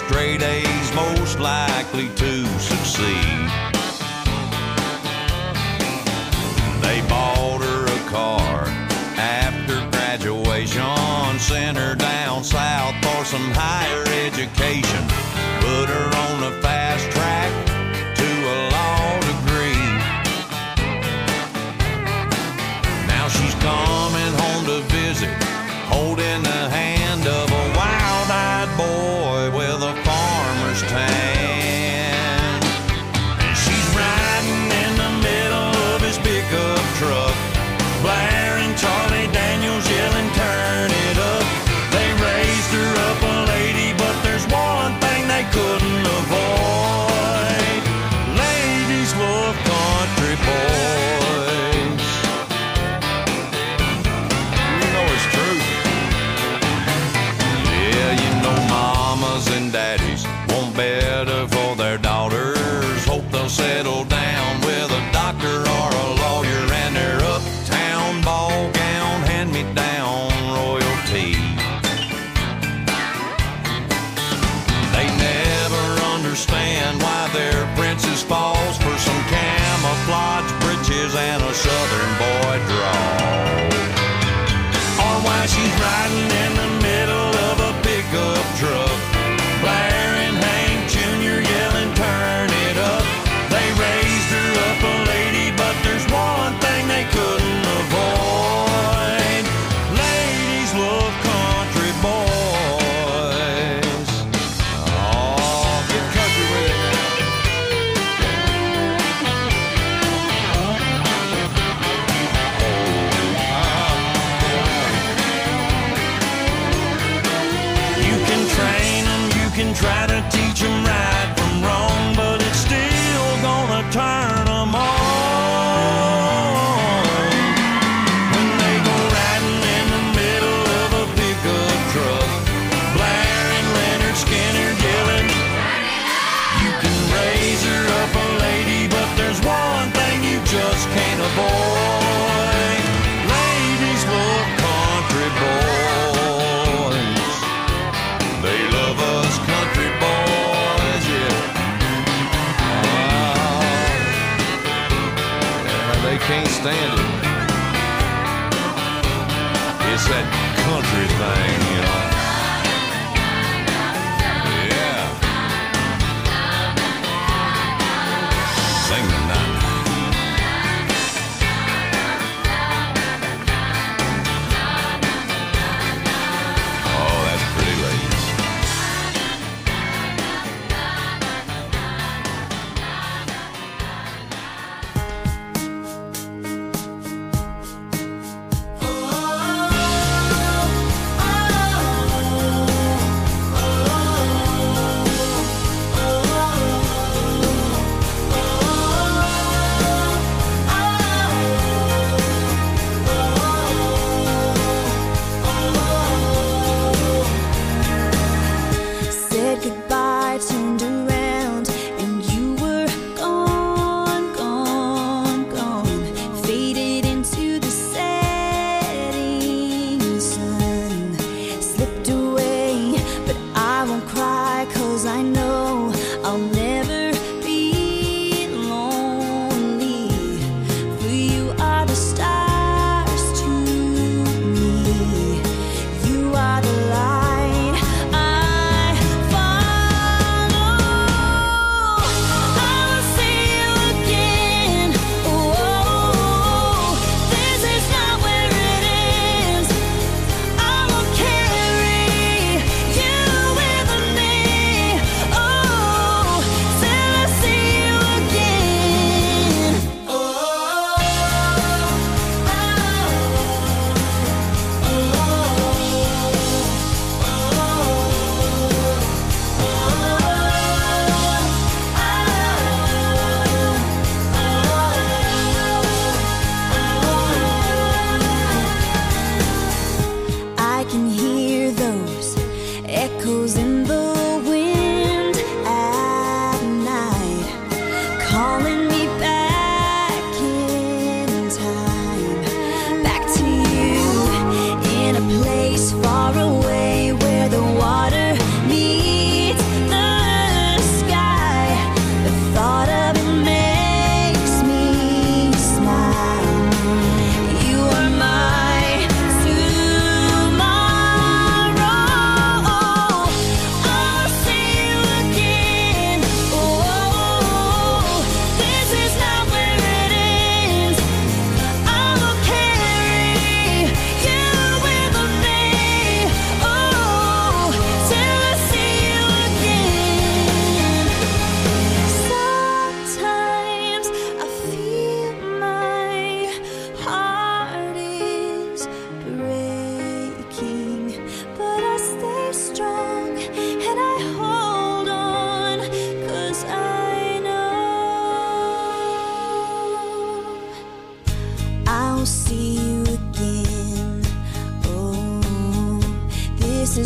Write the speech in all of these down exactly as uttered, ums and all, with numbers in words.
straight A's, most likely to succeed. They bought her a car after graduation, sent her down south for some higher education, put her on the fast track to a law degree. Now she's coming home to visit, holding the hand of a wild-eyed boy with a farmer's tan. And she's riding in the middle of his pickup truck, blaring Charlie Daniels, yelling, turn it up. They raised her up a lady, but there's one thing they couldn't avoid. Ladies love country boys. You know it's true. Yeah, you know mamas and daddies want better for their daughters. Hope they'll settle down with a doctor or a lawyer, and their uptown ball gown hand-me-down royalty. They never understand why their princess falls for some camouflage breeches and a southern boy drawl, or why she's riding in the middle of a pickup truck, blaring Hank Junior, yelling, turn it up. They raised her up a lady, but there's one thing they couldn't avoid. Ladies love country boys. Oh, get country with it now. You can train them, you can try to teach them right from wrong, but it's still gonna turn them on when they go riding in the middle of a pickup truck, blaring Leonard Skinner, yelling, you can raise her up a lady, but there's one thing you just can't avoid. Ladies love country boys. They love us country boys, yeah. Oh, yeah, they can't stand it. It's that country thing, you know. Yeah. Sing the night. Oh, that's pretty, ladies. Said goodbye, turned around, and you were gone, gone, gone. Faded into the setting sun. Slipped away, but I won't cry, 'cause I know I'll never be lonely. For you are the stars to me. You are the light I follow.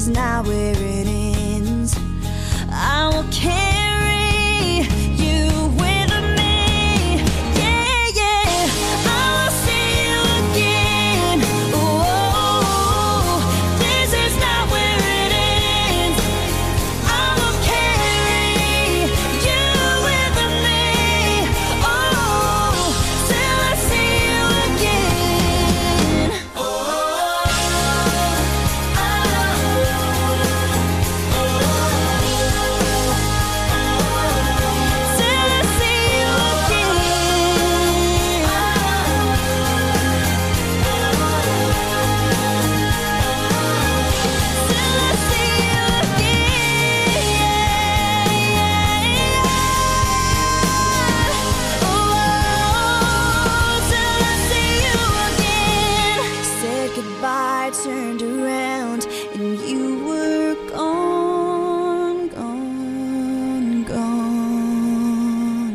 is not where it ends. I will carry you with me. Yeah, yeah. I will see you again. Oh, this is not where it ends. I will carry you with me. Oh, till I see you again. Oh, turned around and you were gone, gone, gone.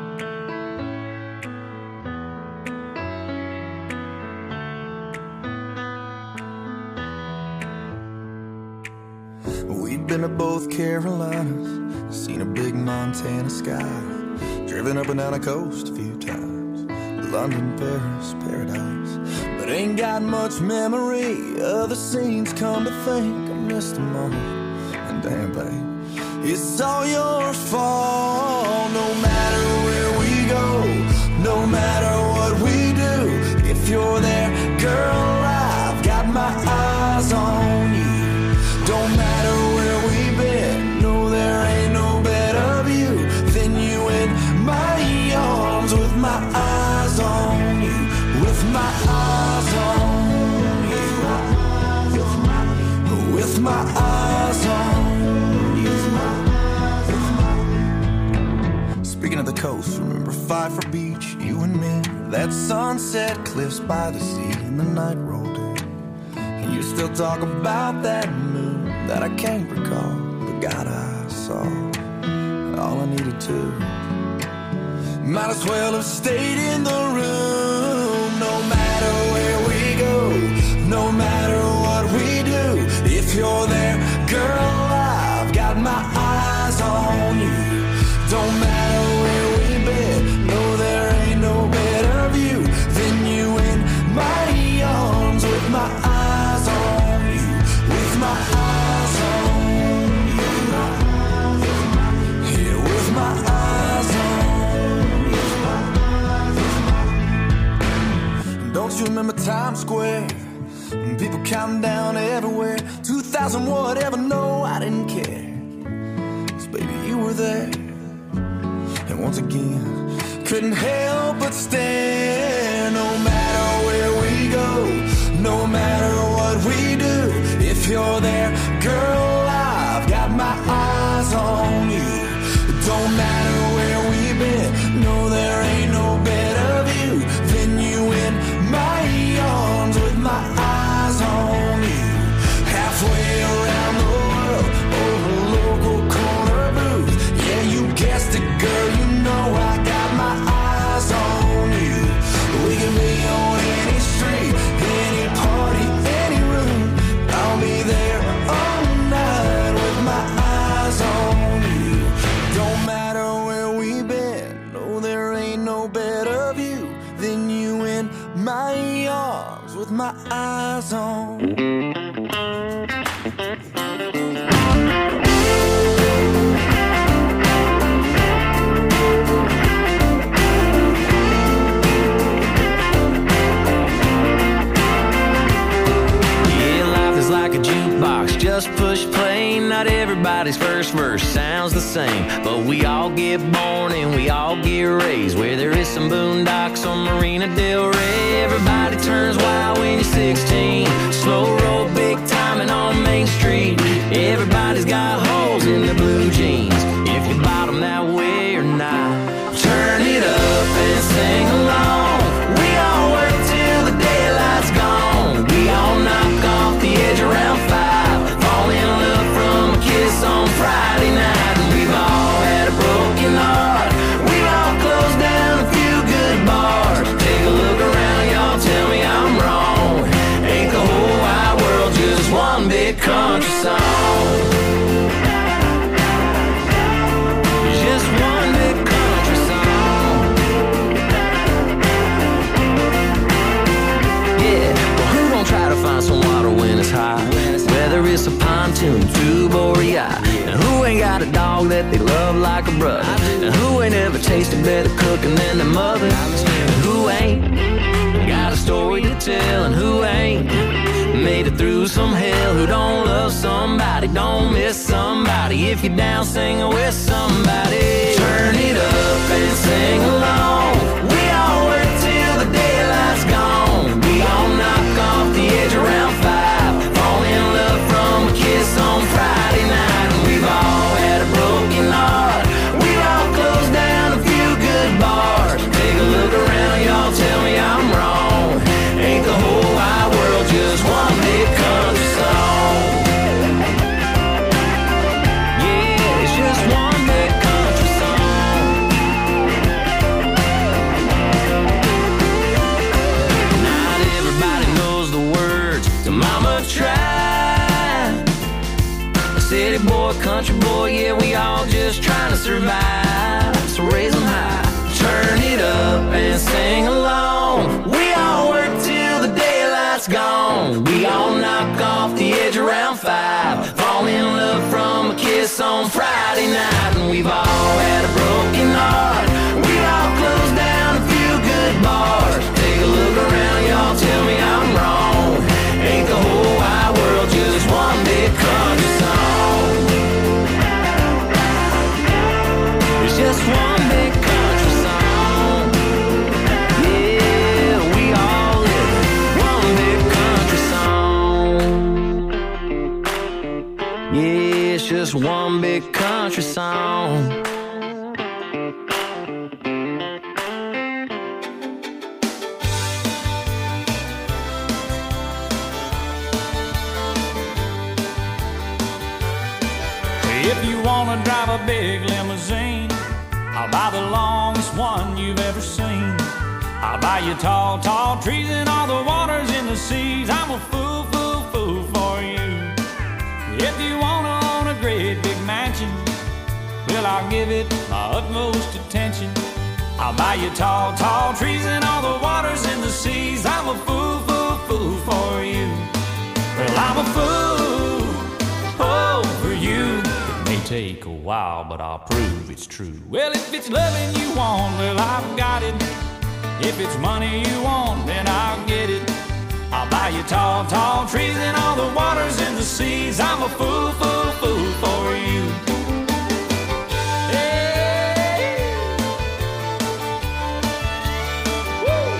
We've been to both Carolinas, seen a big Montana sky, driven up and down the coast a few times, London, Paris, paradise. But ain't got much memory of the scenes, come to think I missed them all. And damn, babe, it's all your fault. No matter where we go, no matter what we do, if you're there, girl, I've got my eyes on you. Don't matter where we've been, no, there ain't no better view than you in my arms, with my eyes on you, with my eyes on you, with my eyes on you. Speaking of the coast, remember Pfeiffer Beach, you and me, that sunset cliffs by the sea, and the night rolled in, and you still talk about that moon that I can't recall, but God, I saw all I needed to. Might as well have stayed in the room. No matter where we go, no matter what we do, if you're there, girl, I've got my eyes on you. Don't matter where we've been, no, there ain't no better view than you in my arms, with my eyes on you, with my eyes on you, yeah, with my eyes on you. Don't you remember Times Square? People counting down everywhere, two thousand whatever, no, I didn't care, 'cause baby, you were there. And once again, couldn't help but stare. No matter where we go, no matter what we do, if you're there, girl, I've got my eyes on you. Don't matter where we've been, no, there ain't no better view than you in my arms, with my eyes on you. Halfway around the world, over local corner booth, yeah, you guessed it, girl, you know I got my eyes on you. We can be on any street, any party, any room, I'll be there all night with my eyes on you. Don't matter where we've been, no, there ain't no better view than you in my arms, with my eyes on you. Just push play, not everybody's first verse sounds the same, but we all get born and we all get raised where there is some boondocks on Marina Del Rey. Everybody turns wild when you're sixteen, slow roll, big timing on Main Street. Everybody's got holes in their blue jeans, if you bottom that way or not. Turn it up and sing along, we all work till the daylight's gone. We all knock off the edge around five, fall in love from a kiss on Friday night. And we've all had a broken heart, we've all closed down a few good bars. Take a look around, y'all, tell me I'm wrong. Ain't the whole wide world just one big countryside? tune to Borea. Now who ain't got a dog that they love like a brother? Now who ain't ever tasted better cooking than their mother? And who ain't got a story to tell? And who ain't made it through some hell? Who don't love somebody, don't miss somebody? If you're down singing with somebody, turn it up and sing along. We all work till the daylight's gone. We all knock off the edge around five, fall in love from a kiss on Friday night. And we've all had a broken heart, we've all closed down a few good bars. Take a look around, y'all, tell me I'm wrong. Ain't the whole wide world just one big country song? Yeah, it's just one big country song. Not everybody knows the words to Mama Tried. A city boy, country boy, yeah, we all just trying to survive. So raise them high, turn it up and sing along. We all work till the daylight's gone. We all knock off the edge around five, fall in love from a kiss on Friday night. And we've all had a broken heart, we've all closed down a few good bars. Take a look around, y'all, tell me I'm wrong. Ain't the whole wide world just one big country song? It's just one big country song. Yeah, we all live one big country song. Yeah, it's just one big country song. If you wanna drive a big limousine, I'll buy the longest one you've ever seen. I'll buy you tall, tall trees and all the waters in the seas. I'm a fool, fool, fool for you. If you wanna own a great big mansion, well, I'll give it my utmost attention. I'll buy you tall, tall trees and all the waters in the seas. I'm a fool, fool, fool for you. Well, I'm a fool, oh, for you. May take a while, but I'll prove it's true. Well, if it's loving you want, well, I've got it. If it's money you want, then I'll get it. I'll buy you tall, tall trees and all the waters in the seas. I'm a fool, fool, fool for you. Hey. Woo.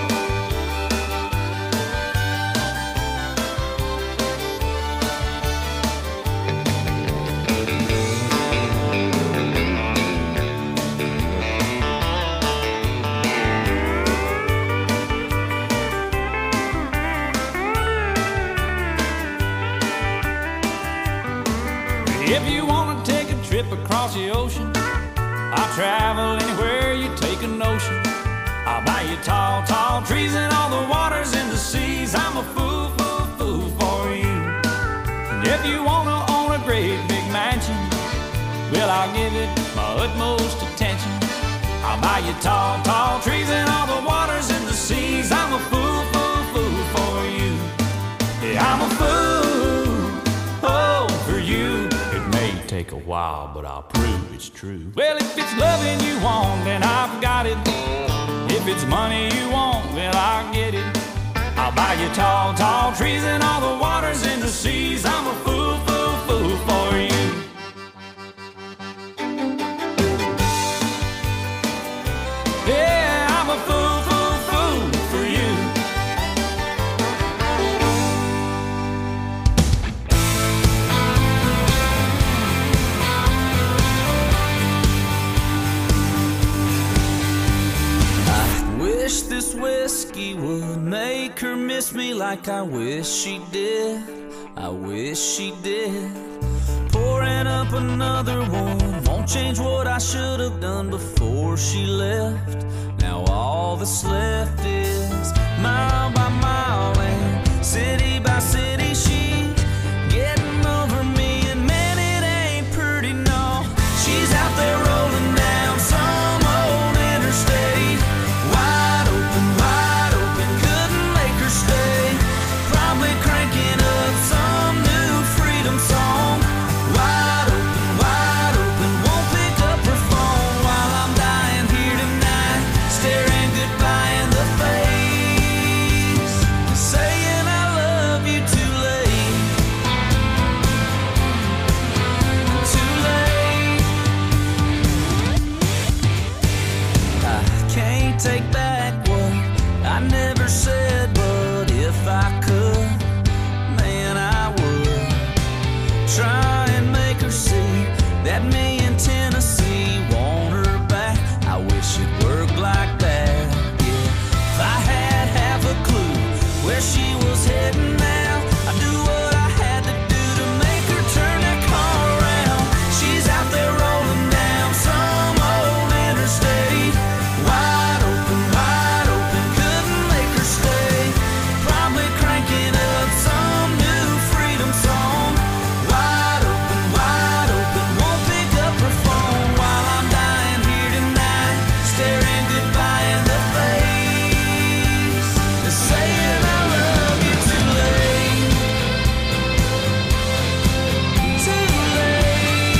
If you want to take a trip across the ocean, I'll travel anywhere you take a notion. I'll buy you tall, tall trees and all the waters in the seas. I'm a fool, fool, fool for you. And if you want to own a great big mansion, well, I'll give it my utmost attention. I'll buy you tall, tall trees and all the waters in the seas. I'm a fool, fool, fool for you. Yeah, I'm a fool, oh, for you. Take a while, but I'll prove it's true. Well, if it's loving you want, then I've got it. If it's money you want, well, I'll get it. I'll buy you tall, tall trees and all the waters in the seas. I'm a fool, fool, fool for you. Yeah, I'm a fool, fool, fool for you. Wish this whiskey would make her miss me like I wish she did. I wish she did. Pouring up another one won't change what I should have done before she left. Now all that's left is mile by mile and city by city. She getting over me, and man, it ain't pretty, no. She's out there rolling down some old interstate, wide open, wide open, couldn't make her stay. Probably cranking up some new freedom song. take back what I never said, but if I could, man, I would try and make her see that me in Tennessee want her back. I wish it worked like that, yeah. If I had half a clue where she was heading now, I'd do what I had to do to make her turn that car around. She's out there rolling down some old interstate, wide open, wide open, couldn't make her stay. Probably cranking up some new freedom song. Wide open, wide open, won't pick up her phone while I'm dying here tonight, staring goodbye in the face, and saying I love you too late, too late.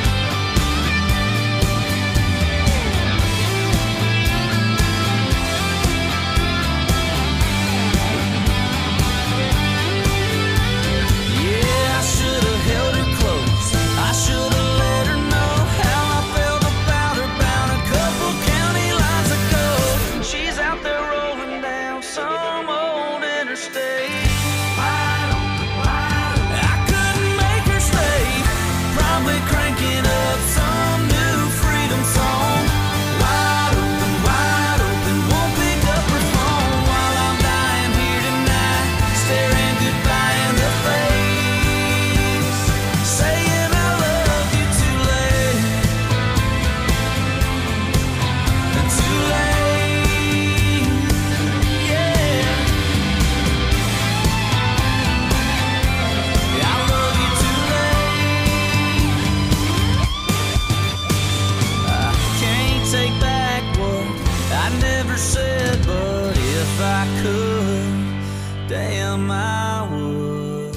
Yeah, I should have held her close. I should have let her know how I felt about her bound a couple county lines ago. She's out there rolling down some old interstate. Wide open, wide open. I couldn't make her stay. Probably cranking up some new freedom song. Wide open, wide open, won't pick up her phone while I'm dying here tonight, staring goodbye in the face, saying I love you too late, too late, yeah. I love you too late. I can't take back what I never said, but if I could, damn, I would.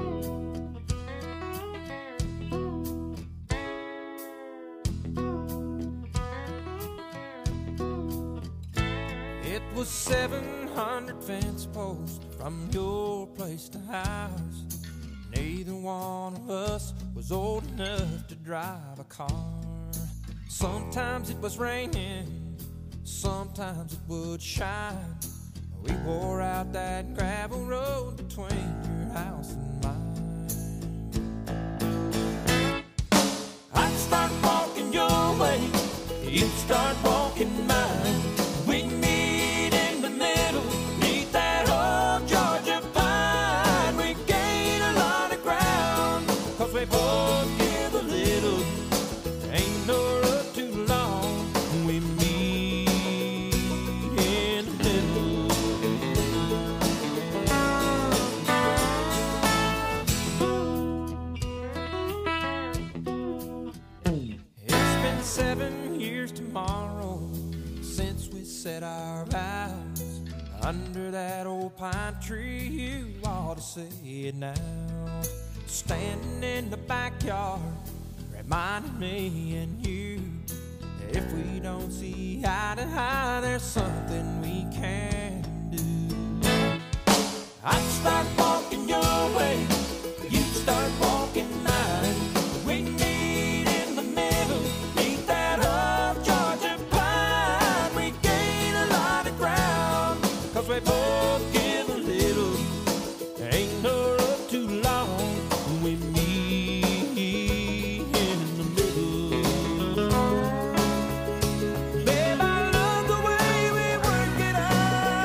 It was seven hundred fence posts from your place to ours. Neither one of us was old enough to drive a car. Sometimes it was raining, sometimes it would shine. We wore out that gravel road between your house and mine. I'd start walking your way, you'd start walking mine. We meet in the middle, meet that old Georgia pine. We gain a lot of ground, cause we both give a little. Ain't no road too long, we meet in the middle. It's been seven years tomorrow since we said our vows under that old pine tree. You ought to say it now. Standing in the backyard, reminding me and you, if we don't see eye to eye, there's something we can do. I'd start walking your way, you'd start walking mine. We meet in the middle, meet that old Georgia pine. We gain a lot of ground, cause we both give a little. Ain't no road too long, we meet in the middle. Babe, I love the way we work it out.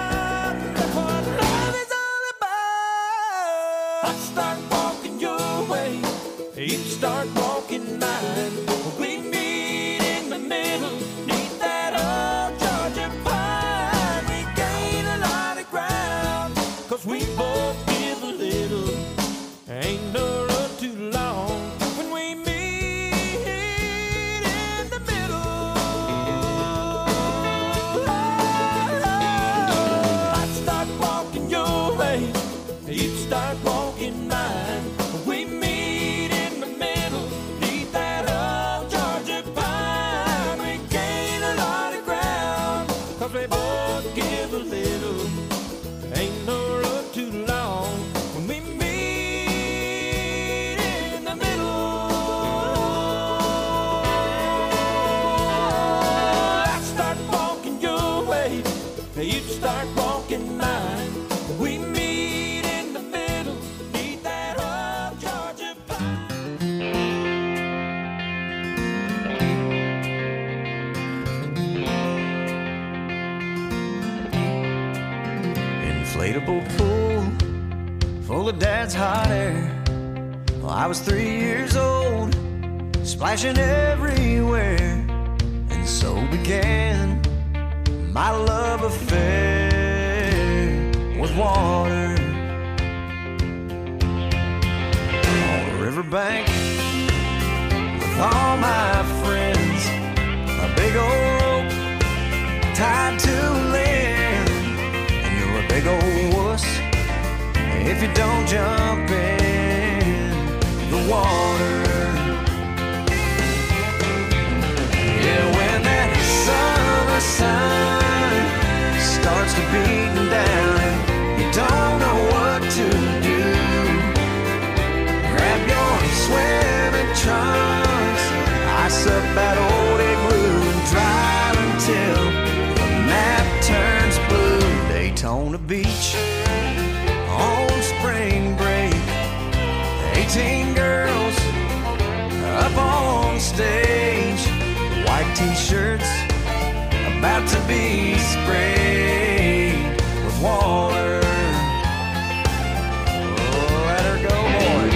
inflatable pool full of dad's hot air. Well, I was three years old, splashing everywhere, and so began my love affair with water. On the riverbank with all my friends, a big old rope tied to land, and you're a big old wuss if you don't jump in the water. Yeah, when that summer sun starts to beat down and you don't know what to do, grab your swimming trunks, ice up that old igloo, and drive until the map turns blue. Daytona Beach on spring break, eighteen girls up on stage, white t-shirts about to be sprayed with water. Oh, let her go, boys.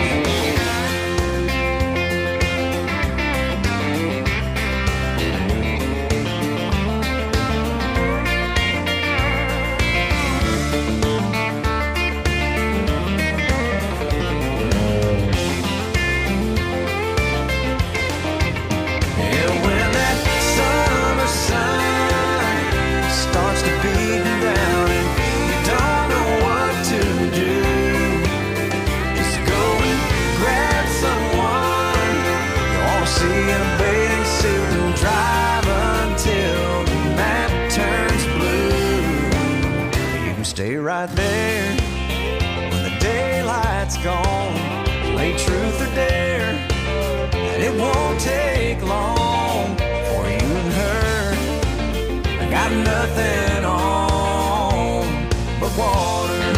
Stay right there when the daylight's gone. Play truth or dare, and it won't take long for you and her. I got nothing on but water.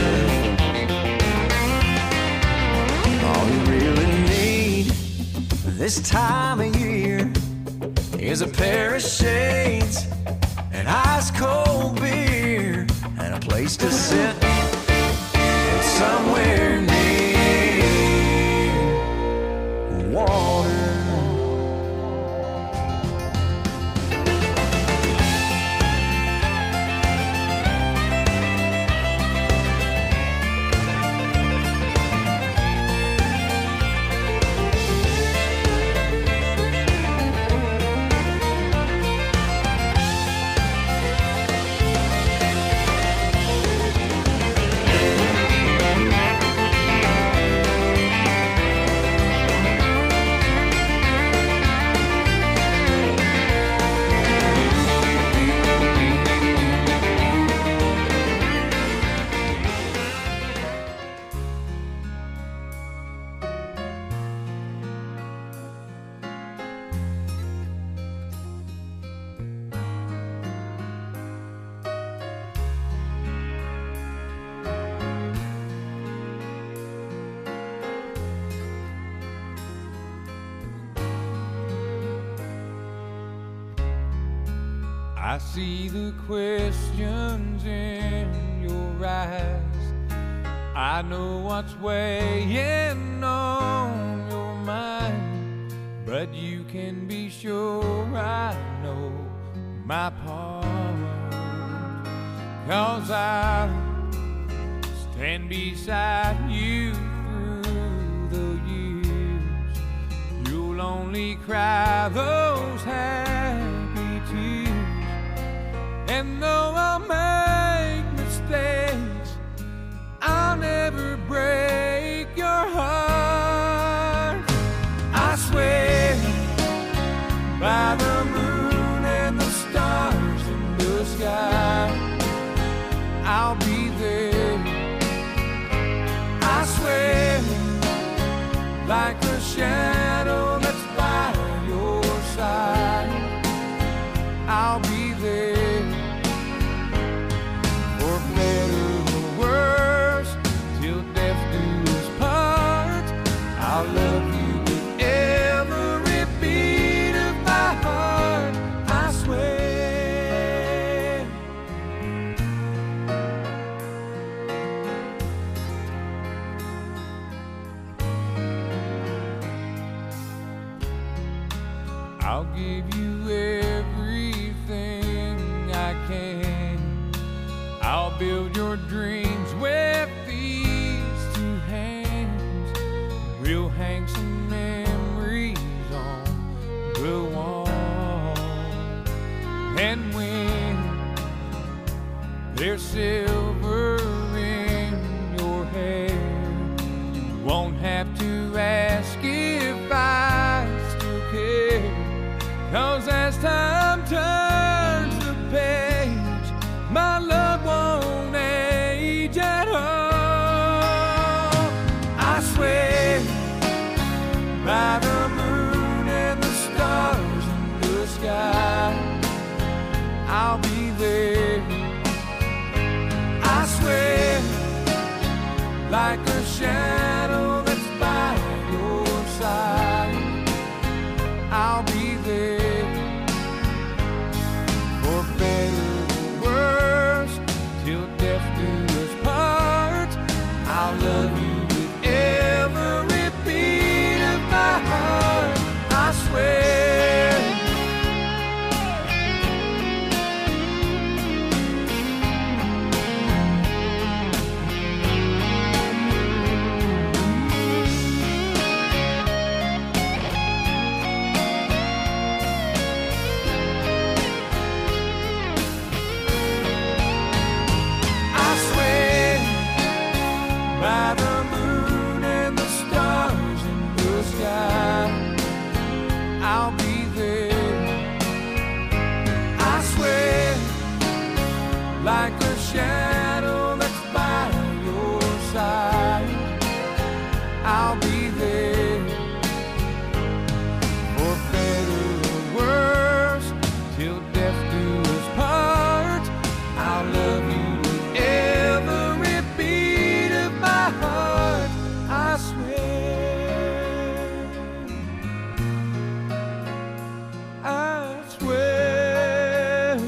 All you really need this time of year is a pair of shades, an ice cold beer, and a place to sit somewhere near water. I see the questions in your eyes. I know what's weighing on your mind, but you can be sure I know my part. 'Cause I stand beside you through the years. You'll only cry those happy tears. And though I'll make mistakes, I'll never break your heart. I swear by the moon and the stars in the sky, I'll be there. I swear like a shadow that's by your side, I'll be there. For better or worse, till death do us part, I'll love you with every beat of my heart. I swear. everything I can. I'll build your dreams with these two hands. We'll hang some memories on the wall. And when there's silver in your hair, you won't have to ask if I still care. 'Cause as time turns the page, my love won't age at all. I swear by the moon and the stars in the sky, I'll be there. I swear, like a shadow that's by your side, I'll be there. For better or worse, till death do us part, I'll love you with every beat of my heart. I swear. By the moon and the stars in the sky, I'll be there. I swear, like a shadow that's by your side, I'll be there. For better or worse, till death do us part, I'll love you with every beat of my heart. I swear, I swear.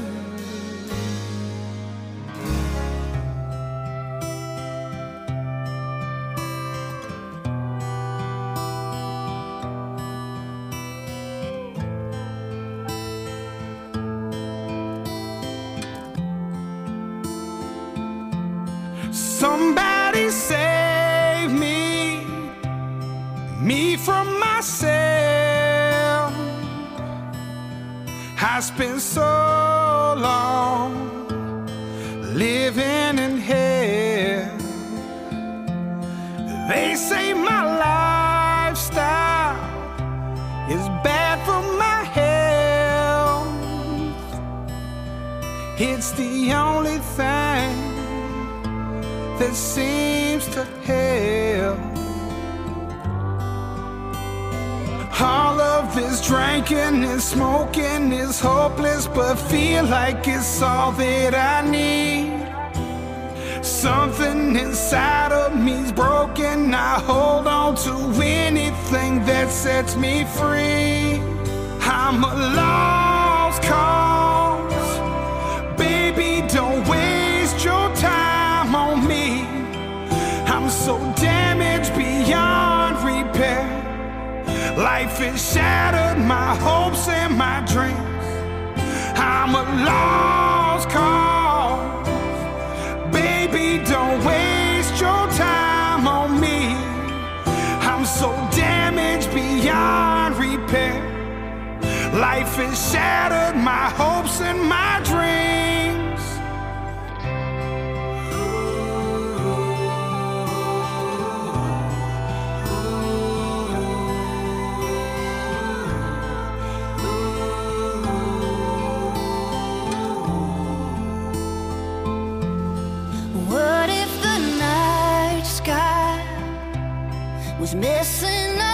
Somebody save me, me from myself. I spent so long living in hell. They say my lifestyle is bad for my health. It's the only thing that seems to help. All of this drinking and smoking is hopeless, but feel like it's all that I need. Something inside of me's broken. I hold on to anything that sets me free. I'm a lost cause. Baby, don't waste your time on me. I'm so damaged beyond repair. Life has shattered my hopes and my dreams. I'm a lost cause. Baby, don't waste your time on me. I'm so damaged beyond repair. Life has shattered my hopes and my dreams. What if the night sky was missing a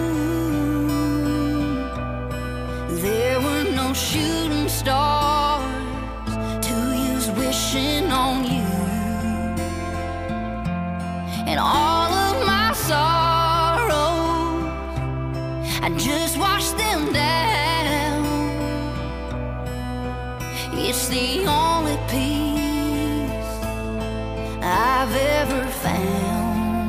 moon? There were no shooting stars to use wishing on you. And all of my sorrows, I just washed them down. It's the only peace I've ever found.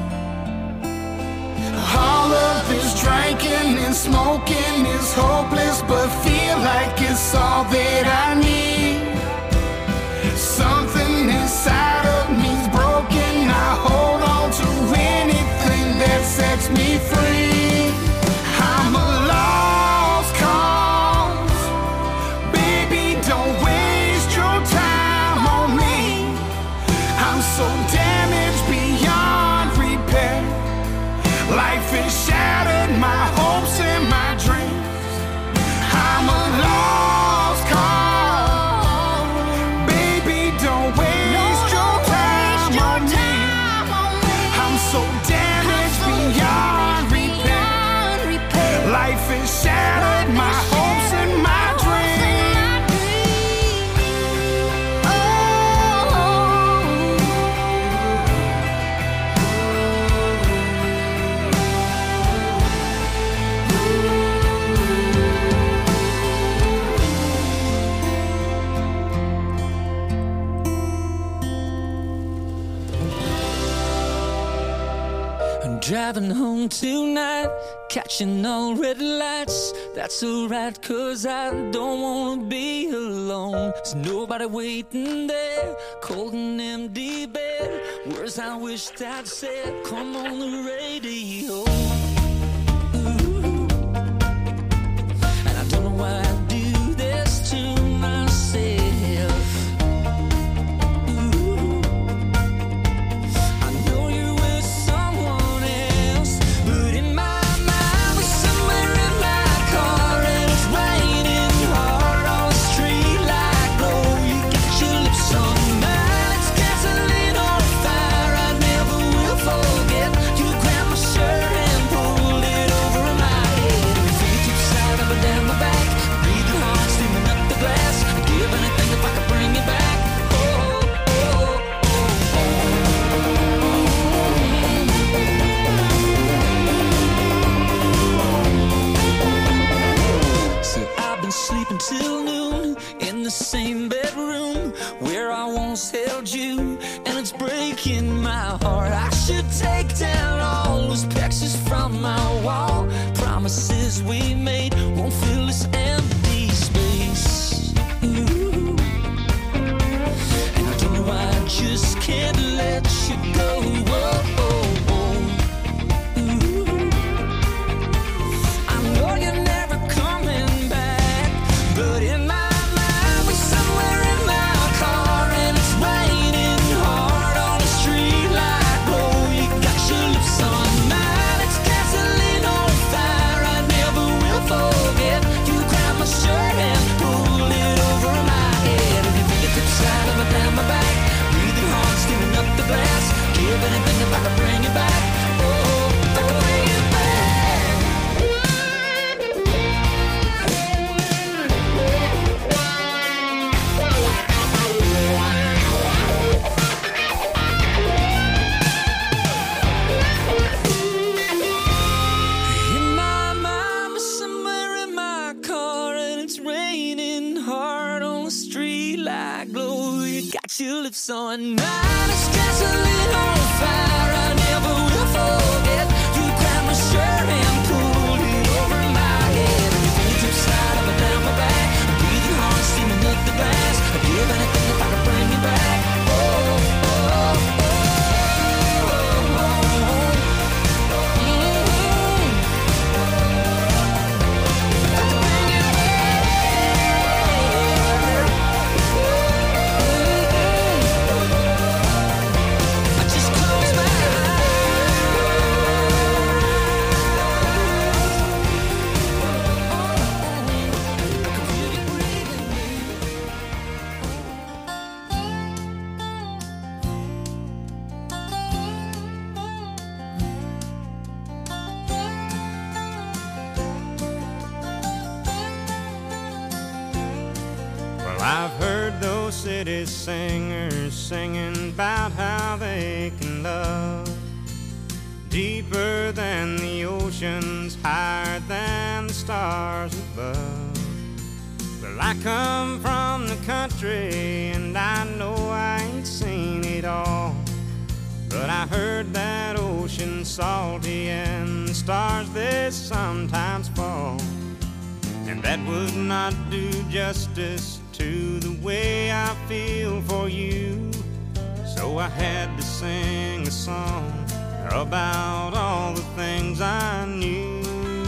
All of this drinking and smoking is hopeless, Driving home tonight, catching all red lights. That's alright, cause I don't wanna be alone. There's nobody waiting there, cold and empty bed. Words I wished I'd said, come on the radio. Ooh. And I don't know why I do this to myself. Till noon in the same bedroom where I once held you, and it's breaking my heart. I should take down all those pictures from my wall. Promises we made won't fill this empty space. Ooh. And I don't know why I just can't let you go. Whoa, oh, oh. Ooh. I know you're never coming back. But in my mind, we're somewhere in my car, and it's raining hard on the street like glow. You got your lips on mine, it's gasoline on fire. I never will forget. You grabbed my shirt and pulled it over my head. And your fingertips slide up and down my back, breathing hard, steaming up the glass. Give anything if I could bring you back. Oh, if I could bring you back. Your lips on mine, it's gasoline on fire. I never will forget. You grabbed my shirt and pulled it over my head. And your fingertips slide up and down my back, breathing hard, steaming up the glass. I'd give anything if I could bring you back. Oh, oh, oh, oh, oh. Mm-hmm. If I could bring you back. I've heard those city singers singing about how they can love deeper than the oceans, higher than the stars above. Well, I come from the country and I know I ain't seen it all, but I heard that ocean salty and the stars they sometimes fall, and that would not do justice to the way I feel for you. So I had to sing a song about all the things I knew.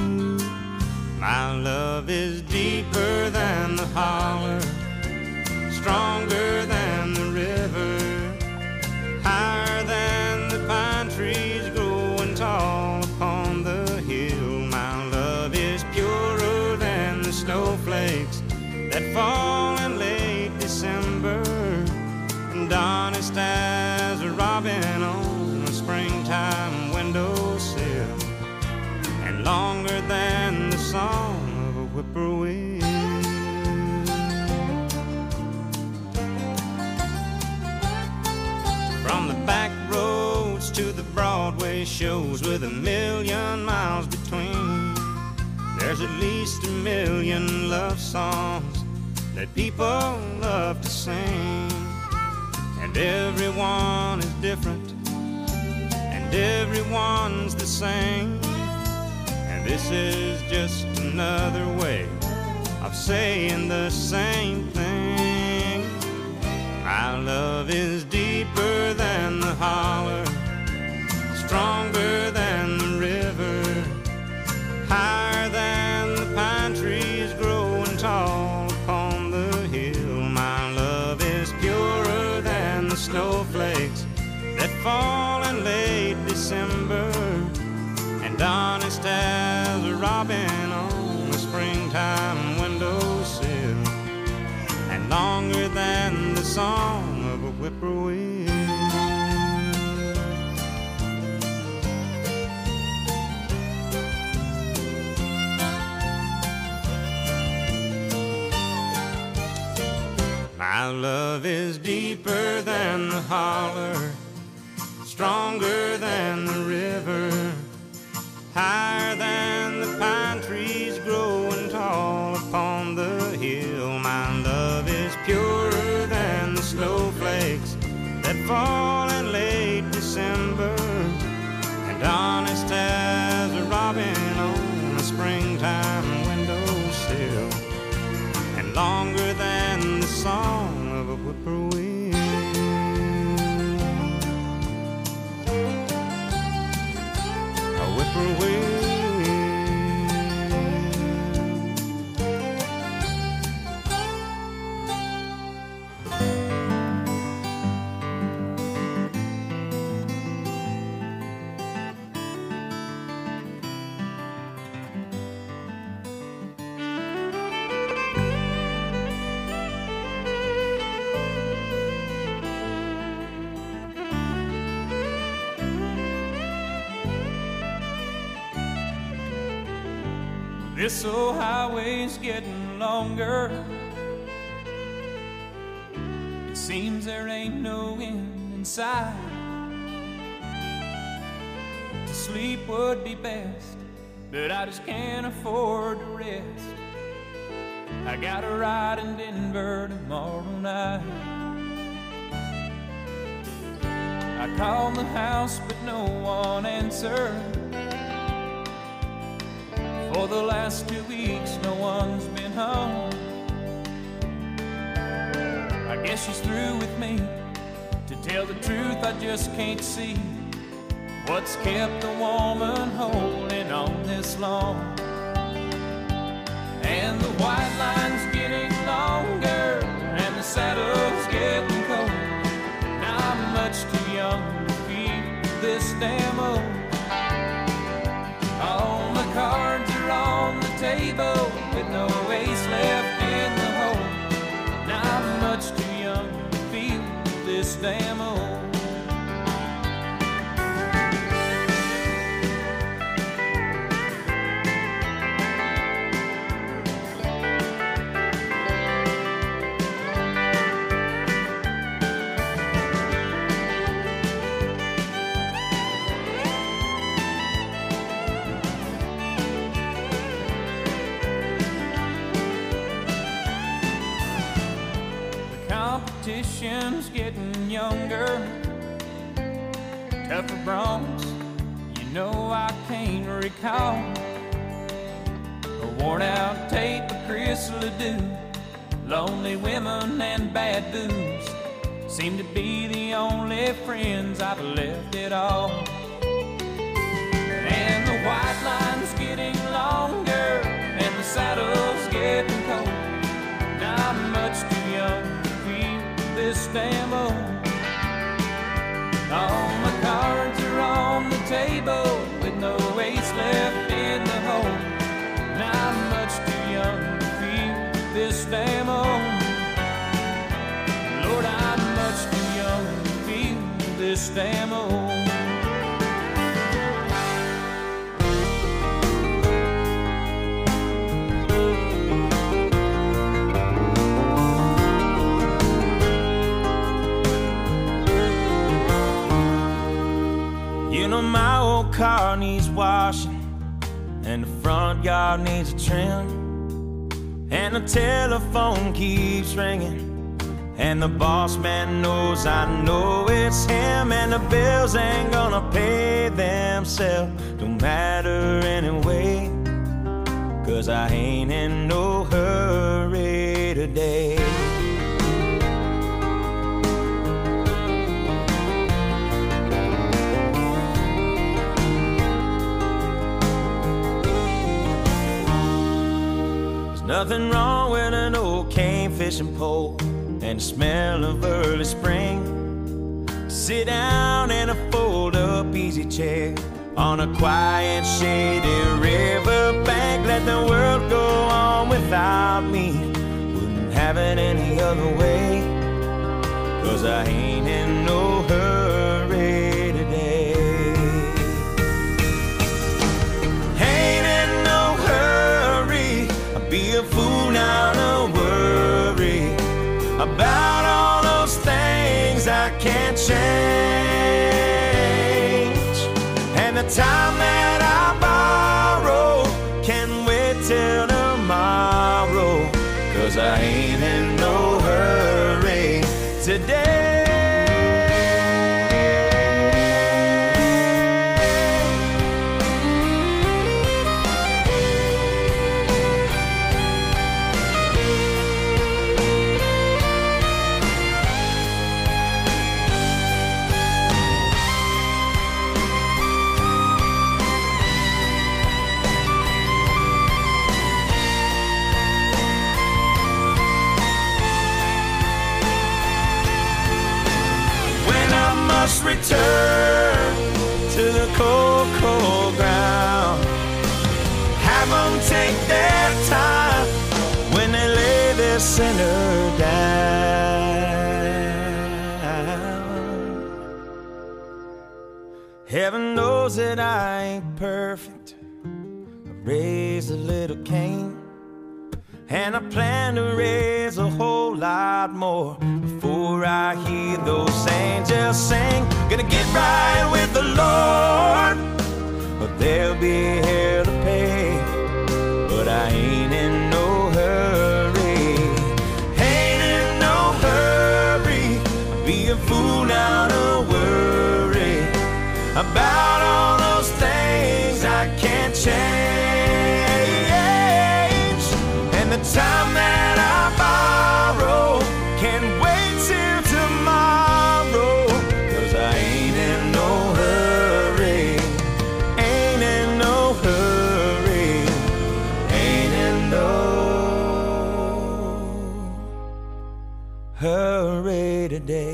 My love is deeper than the holler, stronger than the river, higher than the pine trees growing tall upon the hill. My love is purer than the snowflakes that fall in late December, and honest as a robin on a springtime windowsill, and longer than the song of a whippoorwill. From the back roads to the Broadway shows with a million miles between, there's at least a million love songs that people love to sing, and everyone is different, and and everyone's the same. And this is just another way of saying the same thing. My love is deeper than the holler, stronger than the river, higher than the pine trees growing tall upon the hill. My love is purer than the snowflakes that fall in late December, and honest as a robin on the springtime windowsill, and longer than the song of a whippoorwill. My love is deeper than the holler, stronger than the river, higher than the pine trees growing tall upon the hill. My love is purer than the snowflakes that fall in late December, and honest as a robin on a springtime windowsill, and longer than the song of a whippoorwill. A whippoorwill. This old highway's getting longer. It seems there ain't no end in sight. To sleep would be best, but I just can't afford to rest. I got a ride in Denver tomorrow night. I called the house, but no one answered. For the last two weeks, no one's been home. I guess she's through with me. To tell the truth, I just can't see what's kept a woman holding on this long. And the white line's getting longer, and the saddle's getting cold. Now I'm much too young to feel this damn old. All my cards are on the table with no ace left in the hole. Now I'm much too young to feel this damn old. Competition's getting younger, tougher broncs, you know I can't recall. A worn out tape of Chris Ledoux, lonely women and bad booze seem to be the only friends I've left at all. And the white line's getting longer, and the saddle's getting cold. Now I'm much too young this damn old. All my cards are on the table with no ace left in the hole. Now I'm much too young to feel this damn old. Lord, I'm much too young to feel this damn old. You know my old car needs washing, and the front yard needs a trim, and the telephone keeps ringing, And the boss man knows I know it's him, and the bills ain't gonna pay themselves. Don't matter anyway, 'cause I ain't in no hurry today. There's nothing wrong with an old cane fishing pole and the smell of early spring. Sit down in a fold-up easy chair on a quiet, shady riverbank. Let the world go on without me. Wouldn't have it any other way, 'cause I ain't in no hurry today. Ain't in no hurry. I'd be a fool now to worry about all those things I can't change. And the time that I borrow can wait till tomorrow, 'cause I ain't in no hurry today. Must return to the cold, cold ground. Have them take their time when they lay their sinner down. Heaven knows that I ain't perfect. I raised a little Cain, and I plan to raise a whole lot more before I hear those angels sing. Gonna get right with the Lord, but there'll be hell to pay. But I ain't in no hurry. Ain't in no hurry. I'd be a fool now to worry about all those things I can't change. And the time that I borrow can wait till tomorrow, 'cause I ain't in no hurry. Ain't in no hurry. Ain't in no hurry today.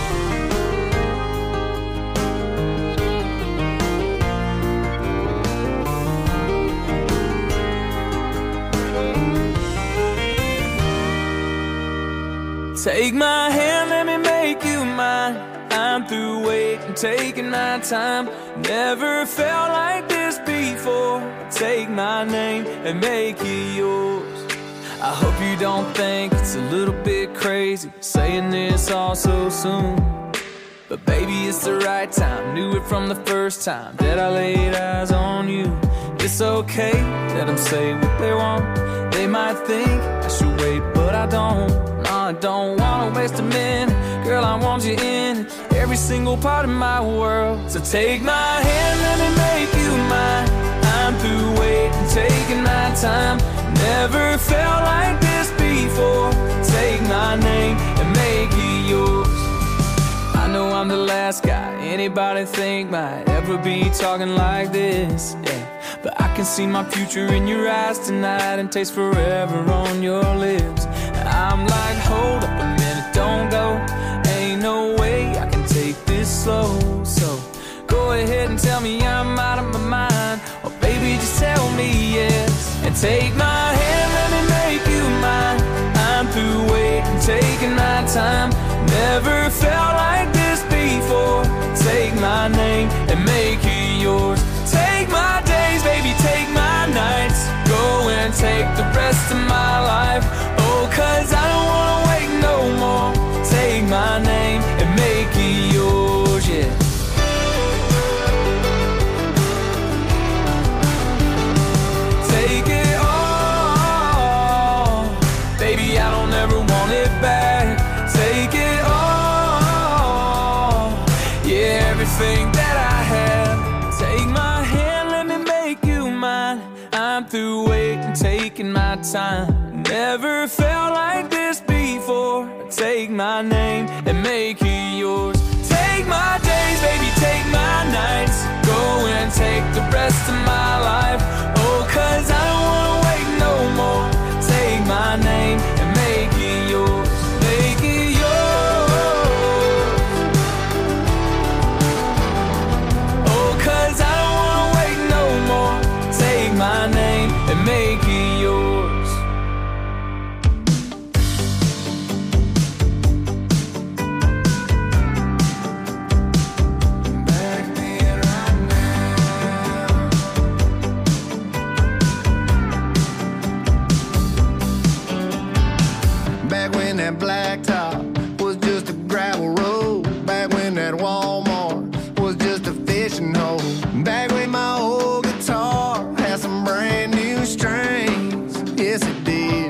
Take my hand, let me make you mine. I'm through waiting, taking my time. Never felt like this before. Take my name and make it yours. I hope you don't think it's a little bit crazy saying this all so soon. But baby, it's the right time. Knew it from the first time that I laid eyes on you. It's okay, let them say what they want. They might think I should wait, but I don't. I don't wanna waste a minute. Girl, I want you in every single part of my world. So take my hand, let me make you mine. I'm through waiting, taking my time. Never felt like this before. Take my name and make it yours. I know I'm the last guy anybody think might ever be talking like this, yeah. But I can see my future in your eyes tonight and taste forever on your lips. I'm like, hold up a minute, don't go. Ain't no way I can take this slow. So go ahead and tell me I'm out of my mind, or baby, just tell me yes. And take my hand, let me make you mine. I'm through waiting, taking my time. Never felt like this before. Take my name and make it yours. Take my days, baby, take my nights. Go and take the rest of my life. Oh, 'cause I don't wanna wait no more. Take my name and make it yours, yeah. Take it all. everything that I have. Take my hand, let me make you mine. I'm through waiting, taking my time. Never felt like this before. Take my name and make it yours. Take my days, baby, take my nights. Go and take the rest of my life. Oh, cause I don't wanna wait no more. Take my name and make it yours. Make it yours. Oh, cause I don't wanna wait no more. Take my name and make it yours. That blacktop was just a gravel road. Back when that Walmart was just a fishing hole. Back when my old guitar had some brand new strings. Yes, it did.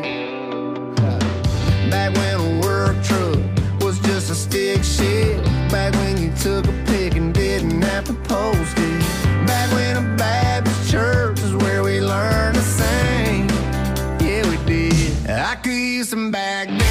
Back when a work truck was just a stick shift. Back when you took a pic and didn't have to post it. Back when a Baptist church is where we learned to sing. Yeah, we did. I could use some back then.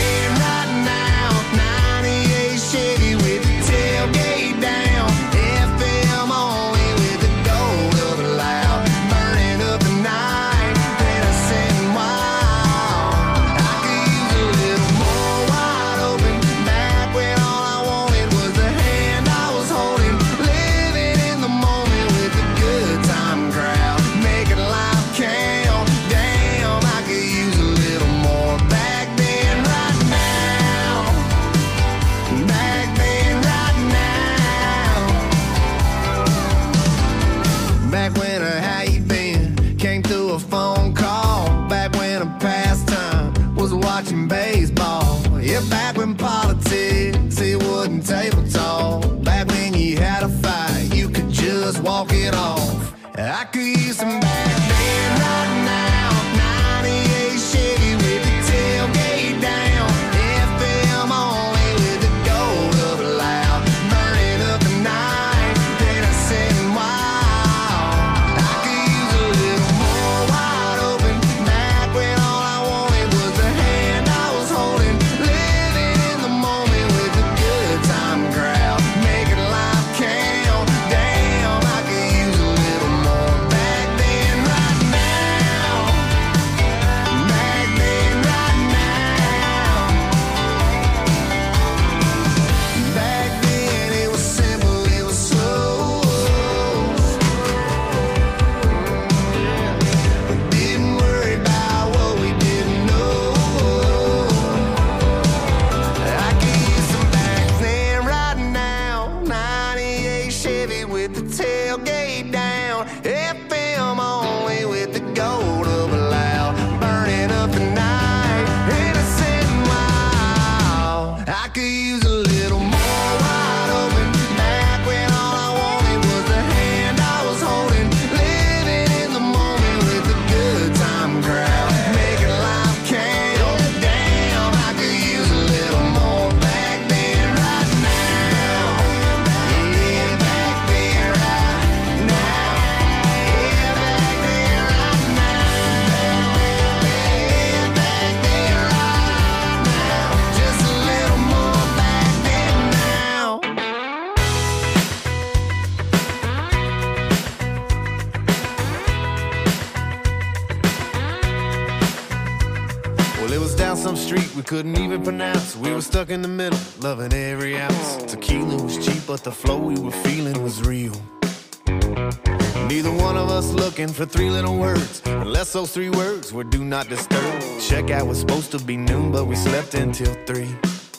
Chevy with the tailgate down, F M only with the gold of the loud, burning up the night, then I sitting wild. I could use a little more wide open, back when all I wanted was the hand I was holding, living in the moment with the good time crowd, making life count. Damn, I could use a little more back then, right now. Back then, right now. Back when a how you been came through a phone call. Back when a pastime was watching baseball. Yeah, back when politics, it wasn't table talk. Back when you had a fight, you could just walk it off. I could use some back then, right now. ninety-eight Chevy with the tailgate down, F M only with the gold of the loud, burning up the night, then I sitting wild. I could use a little more wide open, back when all I wanted was the hand I was holding, living in the moment with the good time crowd, making life count. Damn, I could use a little more back then, right now. Back then, right now. Back then it was simple, it was slow. We didn't worry about what we didn't know. I could use some back then, right now. ninety-eight Chevy with the tailgate down, F M only with the gold of a loud, burning up the night, innocent and wild. I could use a little more wide open, back when all I wanted was the hand I was holding, living in the moment with the good time crowd, making life count. Damn, I could use a little more back then, right now. Yeah, back then, right now. Yeah, back then, right now. Yeah, back then, right now. Just a little more back then now. Well, it was down some street we couldn't even pronounce. We were stuck in the middle, loving every ounce. Tequila was cheap, but the flow we were feeling was real. Neither one of us looking for three little words, unless those three words were do not disturb. Checkout was supposed to be noon, but we slept until three.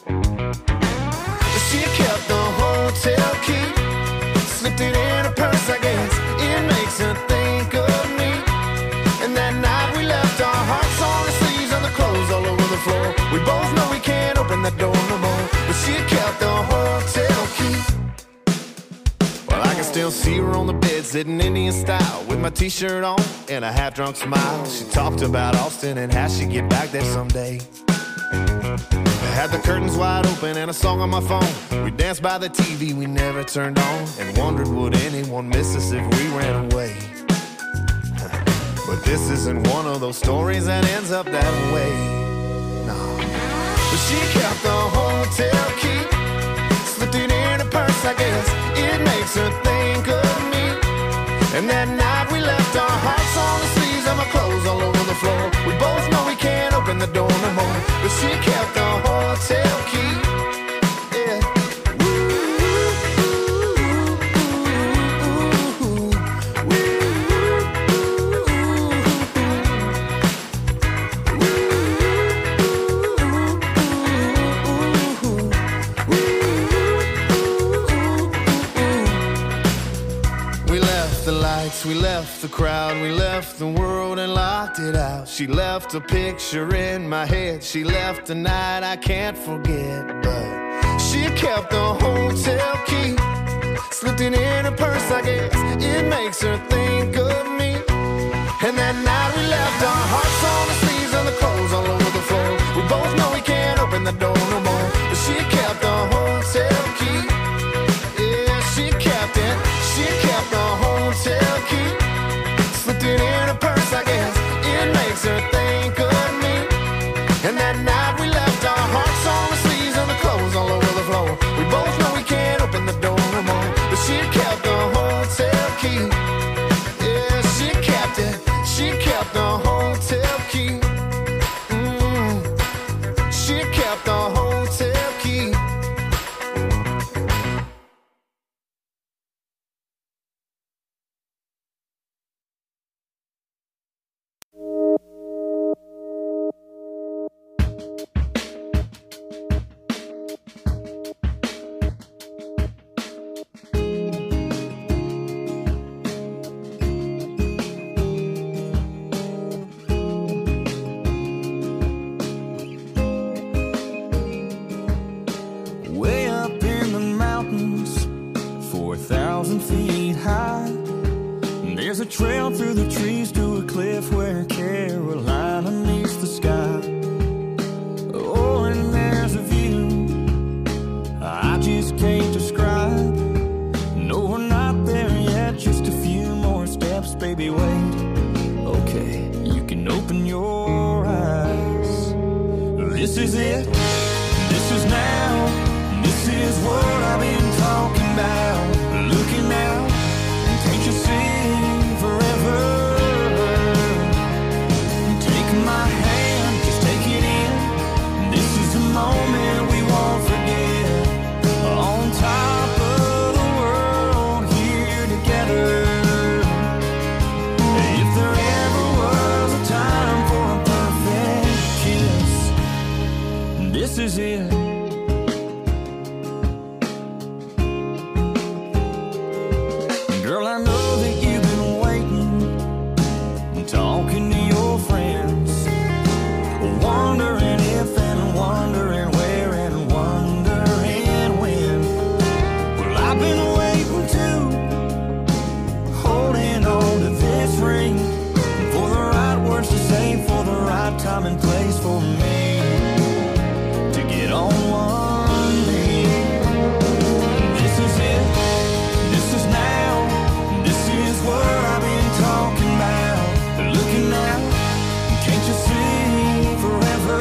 She kept the hotel key, slipped it in her purse, I guess. It makes her think of me. And that night we left our hearts on the sleeves and the clothes all over the floor. We both know we can't open that door no more, but she kept the hotel key. Well, I can still see her on the bed, sitting Indian style, with my t-shirt on and a half-drunk smile. She talked about Austin and how she'd get back there someday. Had the curtains wide open and a song on my phone. We danced by the T V we never turned on, and wondered would anyone miss us if we ran away. But this isn't one of those stories that ends up that way. No. But she kept the hotel key, slipped it in her purse, I guess it makes her think of me. And that night we left our hearts on the sleeves of our clothes all over the floor. We both know we can't open the door no more, but she kept the hotel key. Yeah. We left the crowd, we left the world and locked it out. She left a picture in my head, she left a night I can't forget. But she kept the hotel key, slipped it in her purse, I guess it makes her think of me. And that night we left our hearts on the sleeves and the clothes all over the floor. We both know we can't open the door no more, but she kept the hotel key. Yeah, she kept it, she kept the hotel key, slipped it in her purse, I guess it makes her think of me. And that night we left our hearts on the sleeves and the clothes all over the floor. We both know we can't open the door no more, but she kept the hotel key. Yeah, she kept it, she kept the hotel key. Mm, she kept the hotel key. Trail through the trees to a cliff where Carolina meets the sky. Oh, and there's a view I just can't describe. No, we're not there yet, just a few more steps, baby, wait. Okay, you can open your eyes. This is it, this is now, this is what I've been talking about. Looking out, can't you see? Moment we won't forget, on top of the world here together. If there ever was a time for a perfect kiss, this is it. Girl, I know that you've been waiting, talking to your friends, wondering if and wondering where and wondering when. Well, I've been waiting too, holding on to this ring, for the right words to say, for the right time and place for me to get on one knee. This is it, this is now, this is what I've been talking about. Looking out, can't you see forever?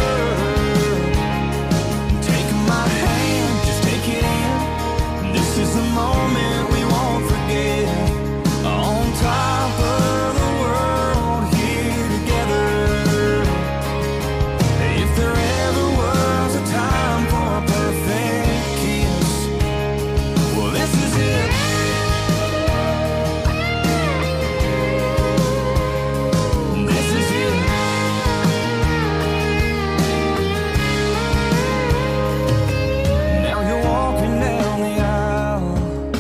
Take my hand, just take it in. This is the moment we won't forget, on top of the world here together. If there ever was a time for a perfect kiss, well, this is it. This is it. Now you're walking down the aisle,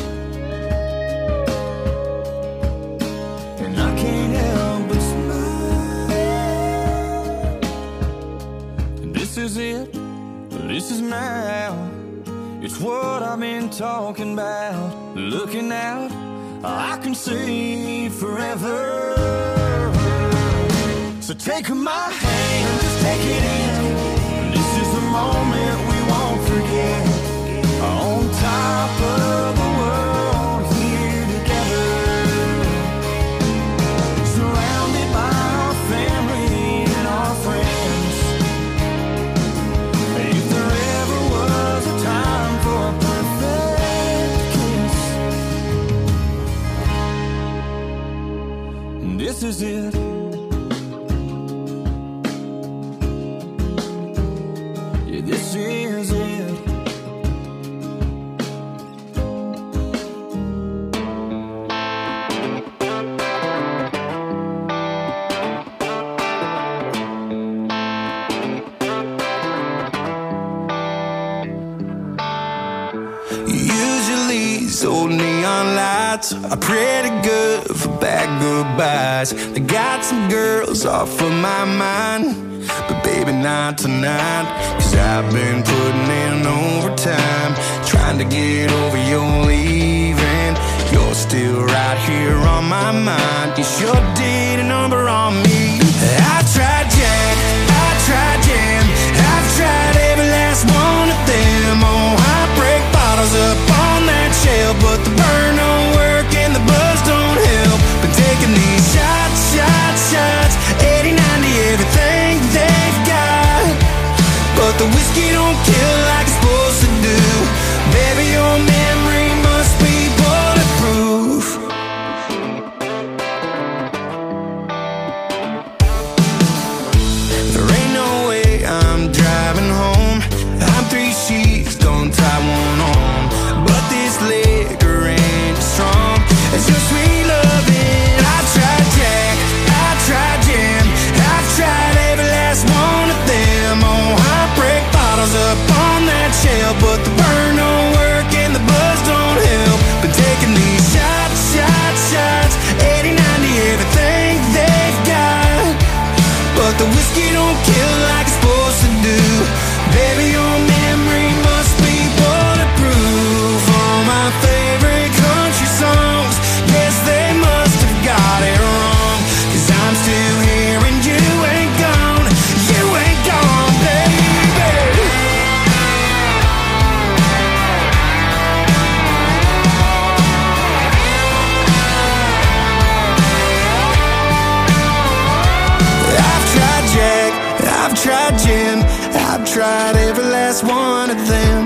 and I can't help but smile. This is it, this is now, it's what I've been talking about. Looking out, I can see forever. So take my hand, just take it in. This is the moment old neon lights are pretty good for bad goodbyes. They got some girls off of my mind, but baby not tonight. Cause I've been putting in overtime, trying to get over your leaving. You're still right here on my mind. You sure did a number on me. I tried Jack, I tried Jam, I've tried every last one of them. Oh, I break bottles up on that shelf, but the burn don't work and the buzz don't help. Been taking these shots, shots, shots, eighty, ninety, everything they've got, but the whiskey don't kill like it's supposed to do. Baby, your memory must be bulletproof. There ain't no way I'm driving home. I'm three sheets, don't tie one on, but this liquor ain't strong as your sweet loving. I tried Jack, I tried Jam, I've tried every last one of them. Oh, I break bottles up on that shelf, but the burn don't work and the buzz don't help. Been taking these shots, shots, shots, eighty, ninety, everything they've got, but the whiskey don't kill like it's supposed to do. Baby, your memory must be bulletproof. All my favorite country songs, yes, they must have got it wrong. Cause I'm still here and you ain't gone, you ain't gone, baby. I've tried Jack, I've tried Jim, I've tried every last one of them.